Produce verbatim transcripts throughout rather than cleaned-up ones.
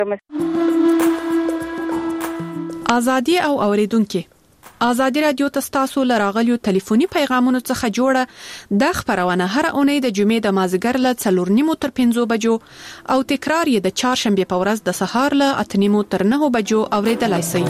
ازادي او اوریدونکو ازادي رادیو تاسو لراغلیو ټلیفوني پیغامونو څخه جوړه د خبرونه هر اونۍ د جمعې د مازیګر له څلور نیمو تر پنځو بجو او تکرار یې د چهارشنبه په ورځ د سهار له اته نیمو تر نهو بجو اوریدلای شئ.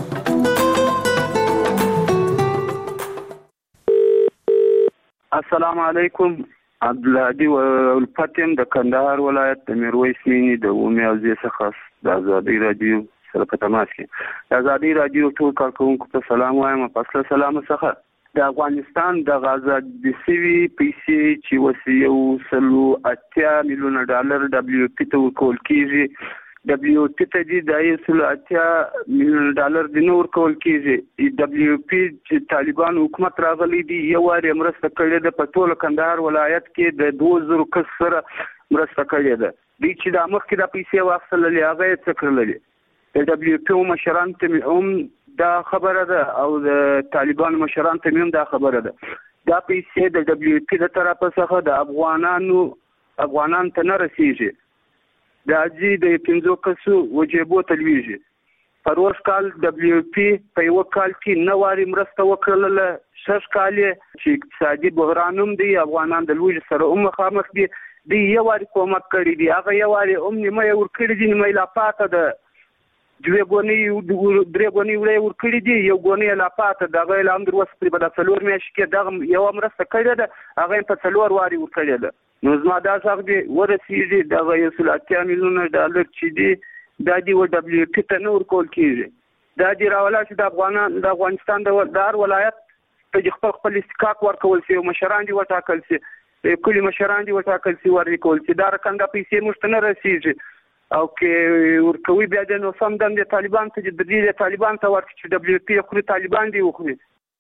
السلام علیکم. عبدالهادي ولپتم د کندهار ولایت د میرویس مینی د اومي اوزي څخه د ازادي رادیو سره په تماس کې. د ازادي رادیو ټول کارکونکو ته سلام وایم. په سلام څخه د افغانستان د غزا د سیوی پیسې چې وسیو سلو اتیا میلیون ډالر دبليو پی ته ورکول کیږي. دبليو پی ته د سلو اتیا میلیون ډالر د نور کول کیږي. دبليو پی چې طالبان حکومت راغلي دي یو واری مرسته کړې ده په ټول کندهار ولایت کې د دوه زره کس سره مرسته کړې ده. د چې د مخکې د پیسې واخللې هغه یې څه کړلې. د دبليو پی مشران ته هم دا خبره ده او د طالبان مشران ته هم دا خبره ده. دا پیسې د دبليو پی د طرفه څخه د افغانانو افغانان ته نه رسیږي. د اجي د پنځو کسو وجيبو تلويږي. پروس کال دبليو پی په یو کال کې نواري مرسته وکړله. شش کال چې اقتصادي بحرانوم دی افغانان د لوی سره هم مخامخ دي. دی یو واری کومک کړی دی هغه یو واری هم نیمه ور کړی دی نیمه لا پاته ده. دوی غونی درې غونی وړي ور کړی دي یو غونی لا پاته دغه اعلان در وس پر بل څلور میاشتې کې دغه یو مرسته کړی ده هغه په څلور واری ور کړی ده. نو زما دا څنګه دی ورسیږي دغه یو سل اتیا میلیون ډالر چې دی د دې و دبليو پی ته نور کول کیږي. دا دی راولا چې د افغانان د افغانستان د دار ولایت په خپل خپل استحقاق ورکول شي او مشران دي وټاکل شي. کلی مشران دي وټاکل شي ورکول شي. دا رقم د پیسې مشتنه رسیږي او کې ورکوي بیا د نو سم د طالبان ته د دې طالبان ته ورکړي چې دبليو پی خو طالبان دی وخوري.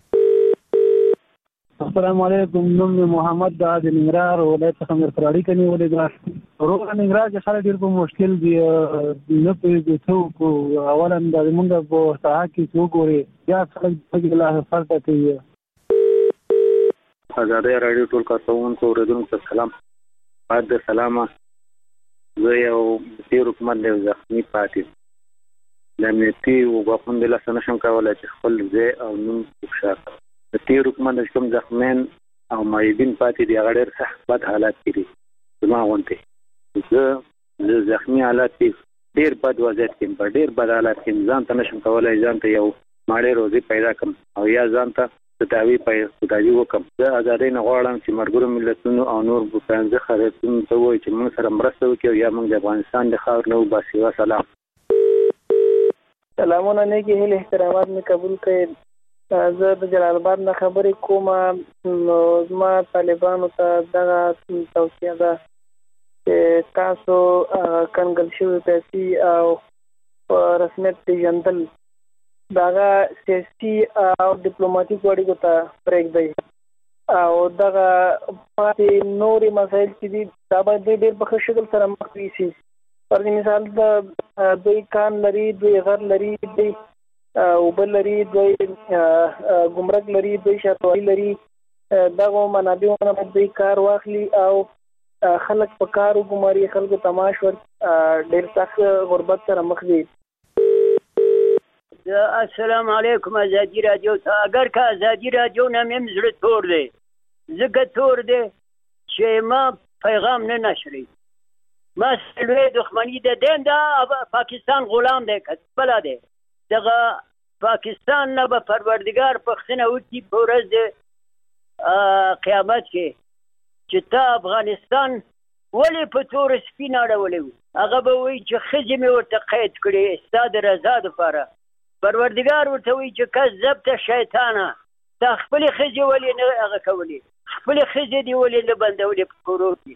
السلام علیکم. نوم محمد د عادل ننګرهار ولایت څخه مې فراری کني ولې دا روغ ننګرهار چې خلک ډېر په مشکل دي نه پېږي څوک اولا د موږ په ساحه کې څوک وري یا خلک په لا فرق کوي. ازادي رادیو ټول کارکونکو اوریدونکو ته سلام. بعد سلامه زه یو تیر حکومت له ځخمي پاتې د امنیتي وګړو د لاس نشم کولای چې خپل ځای او نوم وښکاره. د تیر حکومت د کوم ځخمین او مایدین پاتې دی هغه ډېر سخت بد حالات دي. زما غونډه زه د ځخمي حالات ډېر بد وضعیت کې په ډېر بد حالات کې ځان ته نشم کولای ځان ته یو ماړې روزي پیدا کړم او یا ځان ته تداوی پای تداوی وکم. زه ازادي نه غواړم چې مرګرو ملتونو او نور بوتانځه خریدون ته وایي چې موږ سره مرسته وکړي یا موږ د افغانستان د خاور نه وباسي. وسلام. سلامونه نیکی هیله احترامات می قبول کړئ. زه د جلال آباد نه خبرې کوم. نو زما طالبانو ته دغه توصیه ده چې تاسو کنګل شوي پیسې او په رسمیت پیژندل دغه سیاسي او ډیپلوماټیک اړیکو ته پرېږدئ او دغه پاتې نورې مسایل چې دي دا باید ډېر په ښه شکل سره مخ یوسي. پر مثال د دوی کان لري دوی غر لري دوی اوبه لري دوی ګمرک لري دوی شاتوالي لري. دغه منابعونه باید دوی کار واخلي او خلک په کار وګماري خلکو تماش ور ډېر سخت غربت سره مخ دي. السلام علیکم. ازادي رادیو ته اگر که ازادي رادیو نامیم زړه تور دی ځکه تور دی چې ما پیغام نه نشري. ما سلوی دښمني ده دین دا پاکستان غلام دی کسبله دی دغه پاکستان نه به پروردگار پخښنه وکړي په ورځ د قیامت کې چې تا افغانستان ولې په تور سپین اړولی وو. هغه به وایي چې ښځې مې ورته قید کړې ستا د رضا دپاره. پروردگار ورته وایي چې کذبت شیطانه تا خپلې ښځې ولې نه هغه کولې خپلې ښځې دې ولې نه بندولې په کورو کې.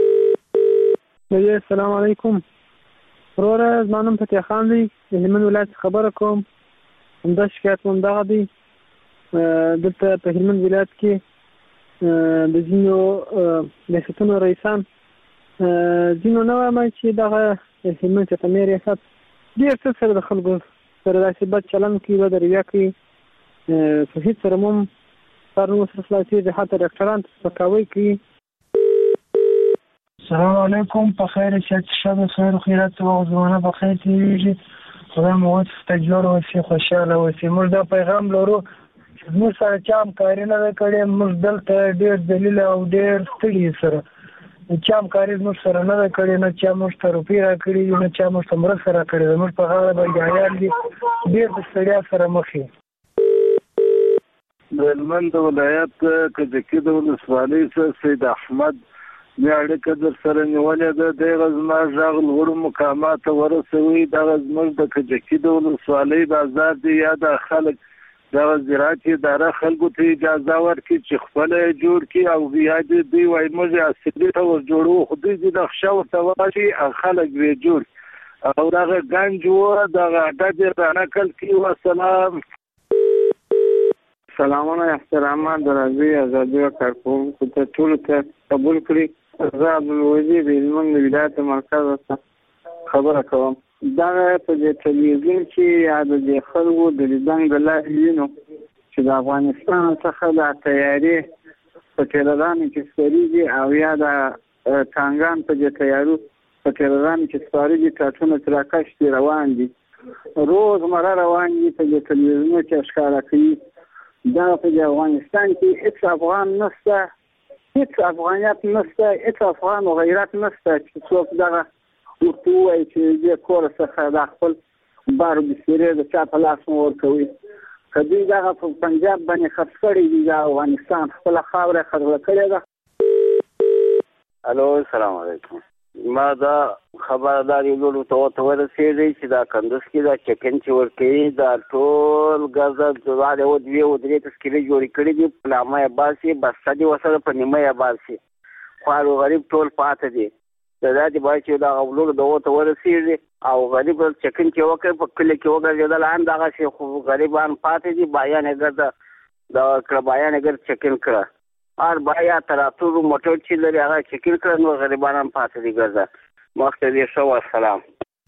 السلام علیکم. وروره زما نوم فتح خان دی د هلمند ولایت خبره کوم. همدا شکایت مو همدغه دی دلته په هلمند ولایت کې د ځینو ریاستونو رئیسان ځینو نه وایم چې دغه هلمند ته ریاست ډېر څه سره د خلکو سره داسې بد چلند کوي بد رویه کوي. په هېڅ سره مو هم کار نه ورسره خلاصېږي. حتی ډاکټران ته سپکاوی کوي. السلام علیکم. په خیر چې شب خیر و خیرات او زمانه په خیر تیریږي. خدای مو ورته جوړ اوسې، خوشاله اوسې. موږ دا پیغام لرو چې موږ سره چا همکاري نه ده کړې. موږ دلته ډېر ذلیل او ډېر ستړي سره چا همکاري زموږ سره نه ده کړې، نه چا موږ ته روپۍ راکړي دي، نه چا موږ ته مرسته راکړې ده. موږ په غاړه باندې عیال دي، ډېر د ستړیا سره مخ یو. د هلمند ولایت کجکي د ولسوالۍ څخه سید احمد مې اړیکه در سره نیولې ده. دغه زما غږ لوړو مقامات ته ورسوي. دغه زموږ د کجکي د ولسوالۍ بازار دی، یا د خلک دغه زراعت اداره خلکو ته اجازه ورکړي چې خپل جوړ کړي او بیا دې دوی وایي موږ اصلي ته ور جوړو، خو دوی د نقشه ورته وایي او خلک یې جوړ او دغه ګنج و دغه عدد یې رانقل کړي. وسلام. سلامونه احترامات درازي ازادي او کارکوونکو ته ټولو ته قبول کړي. زه عبدالوزیر د هلمند ولایت مرکز څخه خبره کوم. دغه په دې تلویزیون کې یا د دې خلکو د لیدنګ د لارې وینو چې د افغانستان څخه د تیاري په ټیلرانو کې سپریږي او یا د ټانګان په دې تیارو په ټیلرانو کې سپارېږي، ټاټونه تر آکاش روان دي، روزمره روان دي. په دې تلویزیون کې ښکاره کوي دا په افغانستان کې هیڅ افغان نشته، هیڅ افغانیت نشته، هیڅ افغان و غیرت نشته چې څوک دغه ورته ووایي چې دې کور څخه د خپل بار بسترې د چا په لاس مو ورکوي. که دوی دغه په پنجاب باندې خرڅ کړي دي، د افغانستان خپله خاوره خرڅه کړې ده. الو السلام علیکم. ما دا خبردار یو لورو ته ورته ورسېدی چې دا کندوز کې دا چکن چې ورکوي دا ټول ګزه د یو دوې او درې تسکیلې جوړې کړي دي، په نامه یې باسي، بسته دي ورسره په نیمه یې باسي، خوار و غریب ټول پاته دي. د دا دې باید چې دغه لورو د ورته ورسېږي او غریب چکن چې وکړي په کلي کې وګرځېدل هم دغسې، خو غریبان پاتې دي. بایان یې ګرده د کړه بایان یې ګرد چکن کړه، هر بایا تراتورو موټر چې لري هغه چکر کړه، نو غریبان هم پاتې دي ګرځه. مخته دې ښه والسلام.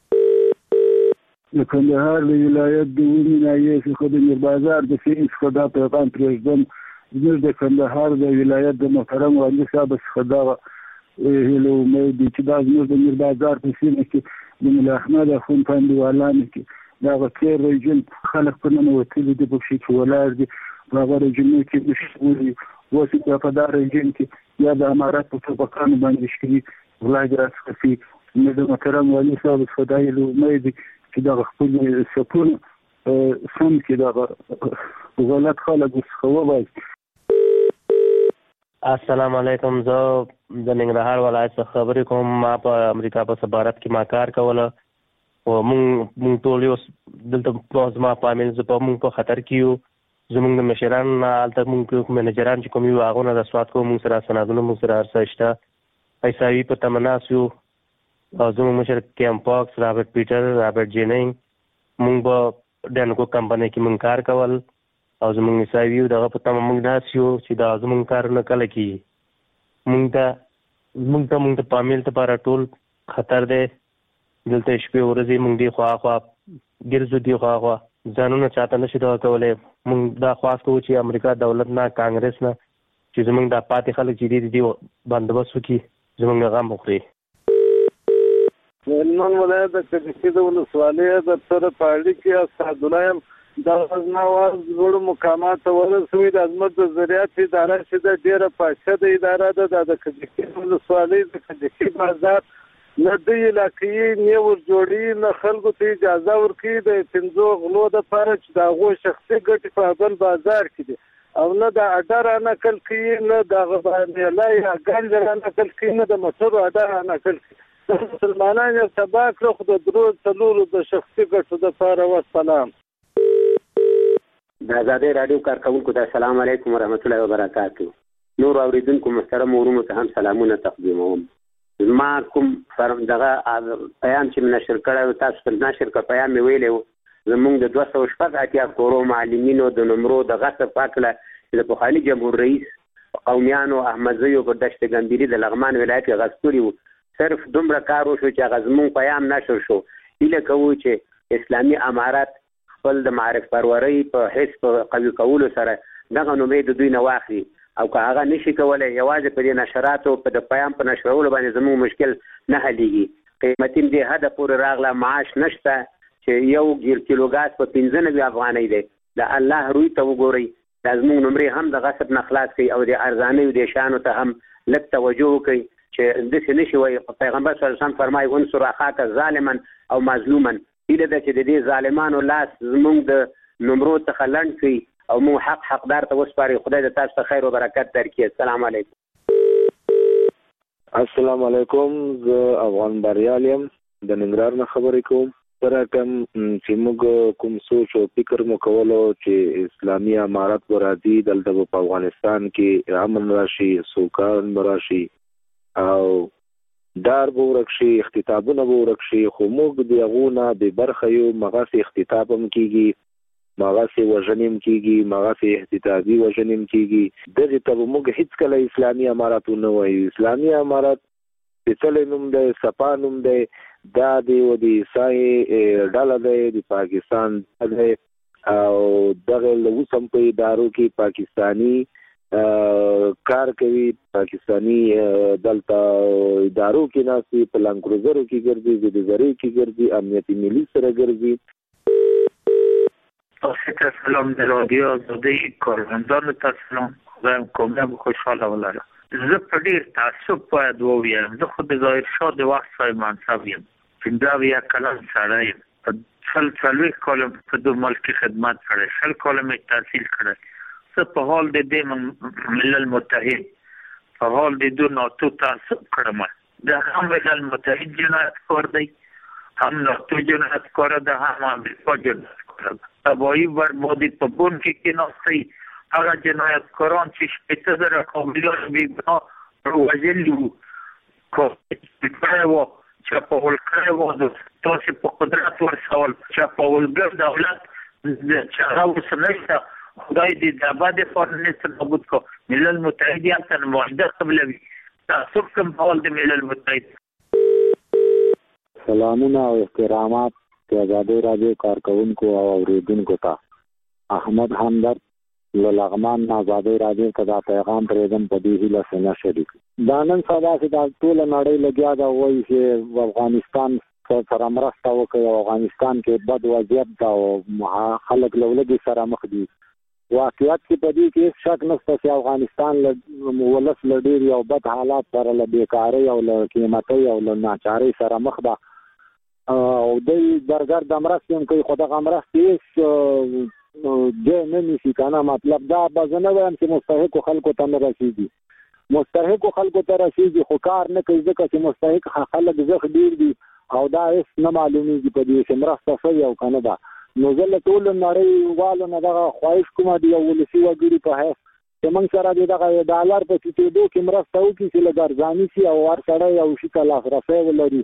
د کندهار د ولایت د اومې ناحیې څخه د میربازار د سیند څخه دا پیغام پرېږدم. زموږ د کندهار د ولایت د محترم والي صاحب څخه دغه هیله امید دي چې دا زموږ د میربازار په سیمه کې د ملا احمد اخوند په انډیوالانو کې دغه تېر رژیم خلک په ننوتلي دي، په پښې کې ولاړ دي، په هغه رژیمونو کې مشغول اوس په دا رژیم کې یا د امارت په ټوپکانو باندې شکري غلا راڅخه شي. نو د محترم والي صاحب څخه دا هیله امید دي چې دغه خپل سپون سم کې دغه غلط خلک ورڅخه وباسي. السلام علیکم. زه د ننګرهار ولایت څخه خبرې کوم. ما په امریکا په سفارت کې ما کار کوله او موږ موږ ټول یو دلته زما فامیل زه په موږ په خطر کې یو. زموږ د مشران هلته موږ منیجران چې کوم یو هغونه د سواد کوو، موږ سره سندونه موږ سره هر څه شته. پیساوي په تمه ناست یو او زموږ مشر کیم پاکس، رابرټ پیټر، رابرټ جیننګ، موږ په ډینکو کمپنۍ کې موږ کار کول او زموږ حسابي یو دغه په تمه موږ داسې یو چې دا زموږ کارونه کله کېږي. موږ ته موږ ته موږ ته فامیل لپاره ټول خطر دی. دلته شپې ورځې موږ دې خوا خوا ګرځو، دې خوا خوا ځانونه چاته نشي دغه کولی. موږ دا خواست کوو چې امریکا دولت نه، کانګرس نه، چې زموږ دا پاتې خلک چې دي دې بندوبست وکړي، زموږ غم وخوري. د هلمند ولایت د کجکي د ولسوالۍ د سره په اړیکې اسعدالله یم. دغه زما واز لوړو مقامات ته ورسوي. د زموږ د زراعت اداره چې ده ډېره فاسده اداره ده. دا د کجکي ولسوالۍ د کجکي بازار نه دوی علاقې نه ور جوړي، نه خلکو ته اجازه ورکوي د پنځو غلو دپاره چې د هغو شخصي ګټې په بل بازار کې دي، او نه د اډه رانقل کوي، نه د هغه میله یا ګنج رانقل کوي، نه د موټرو اډه رانقل کوي. مسلمانان یې تباه کړه، خو د درو څلورو د شخصي ګټو دپاره. وسلام. د ازادۍ راډیو کارکوونکو ته السلام علیکم ورحمت الله وبرکاتو. نور اوریدونکو محترم ورونو ته هم سلامونه تقدیموم. زما کوم دغه پیام چې نشر کړی، تاسو ته نشر کړ پیام مې ویلی و، زمونږ د دوه سوه شپږ اتیا کورو معلمینو د نمرو د غصب په هکله چې د پخواني جمهور رئیس قومیانو احمدزیو په دشت ګمبیري د لغمان ولایت کې غصب کړي وو. صرف دومره کار وشو چې هغه زمونږ پیام نشر شو. هیله کوو چې اسلامي امارت خپل د معرف پرورۍ په حس په قوي کولو سره دغه نومې د دوی نه واخلي او که هغه نشي کولای یوازې په دې نشراتو په د پیام په نشرولو باندې زموږ مشکل نه حلیږي. قیمتي دې حد پورې راغله، معاش نشته چې یو ګیر کیلو غاز په پنځه نوي افغانۍ دی. د الله روی ته وګورئ، دا زموږ نمرې هم د غصب نه خلاص کړي او د ارزانیو د شانو ته هم لږ توجه وکړي چې داسې نشي وایي. پیغمبر صلی الله علیه وسلم فرمایي انصر اخاک ظالما او مظلوما. هیله ده چې د دې ظالمانو لاس زموږ د نمرو څخه لنډ کړي او موږ حق حقدار ته وسپاري. خدای د تاسو ته خیر او برکت درکړي. السلام علیکم. السلام علیکم. زه افغان بریال یم، د ننګرهار نه خبرې کوم. سره کوم چې موږ کوم سوچ او فکر مو کولو چې اسلامي امارت به راځي، دلته په افغانستان کې امن راشي، سوکان به راشي او دار به ورک شي، اختطابونه به ورک شي. خو موږ د هغو نه بې برخه یو. مغسې اختطاب هم کېږي، مغسې وژنې هم کېږي، مغسې احتطابي وژنې هم کېږي. دغې ته به موږ هېڅکله اسلامي امارت ونه وایو. اسلامي امارت سپېڅلی نوم دی، صفا نوم دی. دا د یو د عیسای ډله دی، د پاکستان دی او دغه اوس هم په ادارو کې پاکستاني کار کوي. پاکستاني دلته ادارو کې ناستي، په لانډ کروزرو کې ګرځي، زیدزرۍ کې ګرځي، امنیتي ملي سره ګرځي. تاسو ته سلام د رادیو آزادۍ کارمندانو ته سلام. خدایم کامیاب خوشحاله ولره. زه په ډېر تعصب باید ووایم، زه خو د ظاهرشاه د وخت صاحب منصب یم، پنځه اویا کلن سړی یم، په شل څلوېښت کاله په دو ملک کې خدمت کړی، شل کاله مې تحصیل کړی. زه په حال د دې ملل متحد په حال د دو ناتو تعصب کړم. د هم ملل متحد جنایتکار دی، هم ناتو جنایتکار ده، هم امریکا جنایتکار ده. تباهي بربادي په بون کې کېناستی. هغه جنایتکاران چې شپېته زره کابلیان بېګناه وژلي وو، کړی وو، چپاول کړی وو، تاسې په قدرت ورسول. چپاولګر دولت چې هغه اوس نشته، خدای دې د ابد لپاره نسل نابود کړو. ملل متحد یې هلته معاهده قبلوي. تعصب کوم ډول د ملل متحد. سلامونه او احترامات د ازادۍ راډیو کارکوونکو او اورېدونکو ته. احمد همدرد له لغمان نه ازادۍ راډیو ته دا پیغام پرېږدم په دې هیله چې نه شریک. دا نن سبا چې دا ټوله نړۍ لګیا ده وایي چې افغانستان سره مرسته وکړي او افغانستان کې بد وضعیت ده او خلک له ولږې سره مخ دي. واقعیت کې په دې کې هېڅ شک نشته چې افغانستان له ولس له ډېر یو بد حالات سره له بېکارۍ او له قیمتۍ او له ناچارۍ سره مخ ده او دوی درګرده مرستې هم کوي، خو دغه مرستې هېڅ جای نه نیسي که نه. مطلب دا به زه نه وایم چې مستحقو خلکو ته نه رسېږي، مستحقو خلکو ته رسېږي خو کار نه کوي، ځکه چې مستحق خلک زخ ډېر دي او دا هېڅ نه معلومېږي په دې چې مرسته شوې او که نه ده. نو زه له ټولو نړیوالو نه دغه خواهش کومه د یو ولسي وګړي په حیث چې موږ سره د دغه ډالر په ټیټېدو کې مرسته وکړي چې لږ ارزاني شي او هر سړی یو شي ته لاسرسی ولري.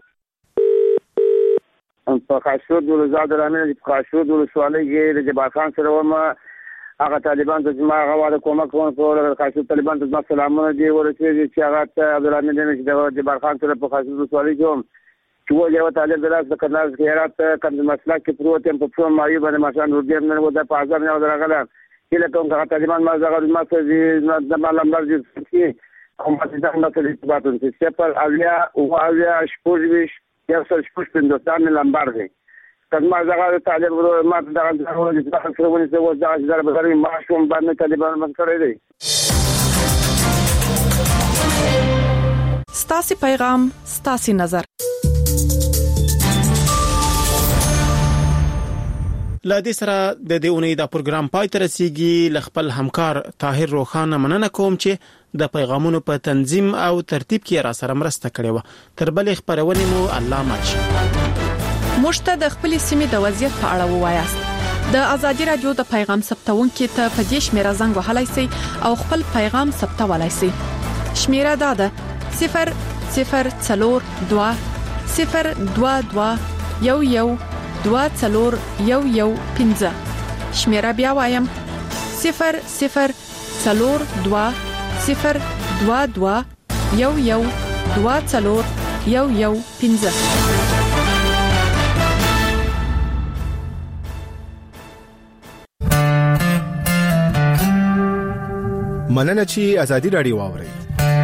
په خاشرود ولزاد رامنه په خاشرود ولسوالۍ کې د جبار خان سره وم. هغه طالبان ته زما هغه واده کومک کوم په خاشرود طالبان ته زما سلامونه دی ورسېږي چې هغه ته عبدالحمید دی چې د جبار خان سره په خاشرود ولسوالۍ کې وم چې و یو طالب د لاس د کندهار کې هرات کنز مسلک کې پروت یم په پښو مایو باندې ماشان ورګر نه و د په ازم نه درغله کله کوم هغه طالبان ما زغه ما ته د معلوم درځي چې کوم څه د نړۍ په باتون چې سپر اویا او اویا شپږ یو سل شپږ پنځوستان لمبار دی. کله زغه طالب ما ته دغه ضرورت دي چې څه ونی څه وځه چې در بغیر ما شوم باندې طالبان من کړی دی. ستاسي پیغام ستاسي نظر. لا دې سره د دې اونۍ دا پروګرام پای ته رسیدي. لخپل همکار طاهر روخانه مننه کوم چې د پیغامونو په تنظیم او ترتیب کې را سره مرسته کړې و. تر بلې خبرونه مو الله ماچ. مشته د خپل سیمې د وضعیت په اړه ووایاست. د ازادي رادیو د پیغام ثبتونکو ته په دې شمیره زنګ وهلای شئ او خپل پیغام ثبتولای شئ. شمیره دا ده صفر صفر څلور دوه صفر دوه دوه یو یو دوه څلور یو یو پنځه. شمیره بیا وایم صفر صفر څلور دوه صفر دوه دوه یو یو دوه څلور یو یو پنځه. مننه چې ازادي رادیو واوري.